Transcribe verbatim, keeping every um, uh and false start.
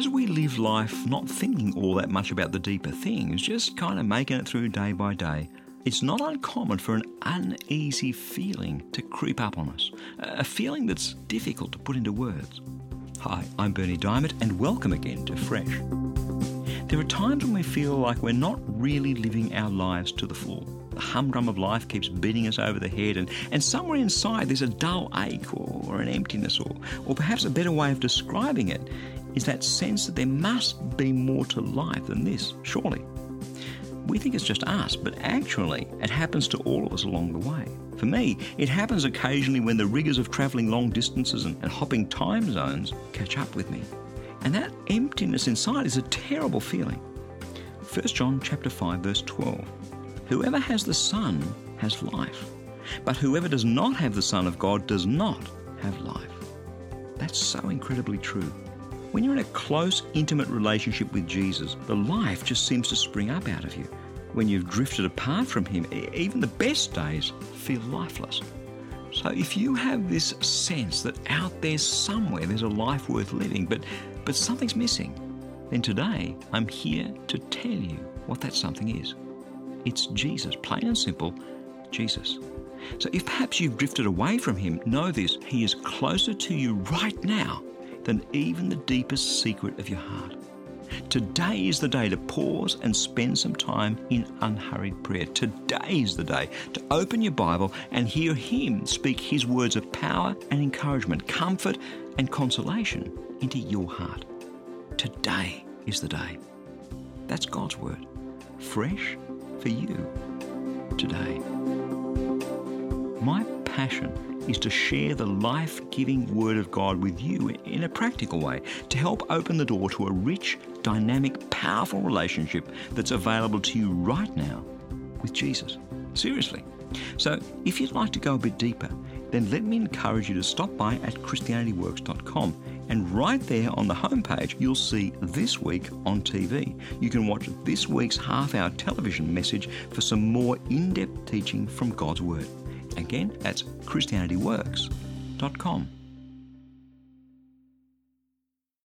as we live life not thinking all that much about the deeper things, just kind of making it through day by day, it's not uncommon for an uneasy feeling to creep up on us, a feeling that's difficult to put into words. Hi, I'm Berni Dymet, and welcome again to Fresh. There are times when we feel like we're not really living our lives to the full. The humdrum of life keeps beating us over the head, and, and somewhere inside there's a dull ache or, or an emptiness, or, or perhaps a better way of describing it is that sense that there must be more to life than this, surely. We think it's just us, but actually it happens to all of us along the way. For me, it happens occasionally when the rigours of travelling long distances and, and hopping time zones catch up with me. And that emptiness inside is a terrible feeling. First John chapter five, verse twelve. Whoever has the Son has life, but whoever does not have the Son of God does not have life. That's so incredibly true. When you're in a close, intimate relationship with Jesus, the life just seems to spring up out of you. When you've drifted apart from Him, even the best days feel lifeless. So if you have this sense that out there somewhere there's a life worth living, but, but something's missing, then today I'm here to tell you what that something is. It's Jesus, plain and simple, Jesus. So if perhaps you've drifted away from Him, know this: He is closer to you right now than even the deepest secret of your heart. Today is the day to pause and spend some time in unhurried prayer. Today is the day to open your Bible and hear Him speak His words of power and encouragement, comfort and consolation into your heart. Today is the day. That's God's word, fresh for you today. My passion is to share the life-giving Word of God with you in a practical way to help open the door to a rich, dynamic, powerful relationship that's available to you right now with Jesus. Seriously. So if you'd like to go a bit deeper, then let me encourage you to stop by at Christianity Works dot com, and right there on the homepage you'll see This Week on T V. You can watch this week's half-hour television message for some more in-depth teaching from God's Word. Again, that's Christianity Works dot com.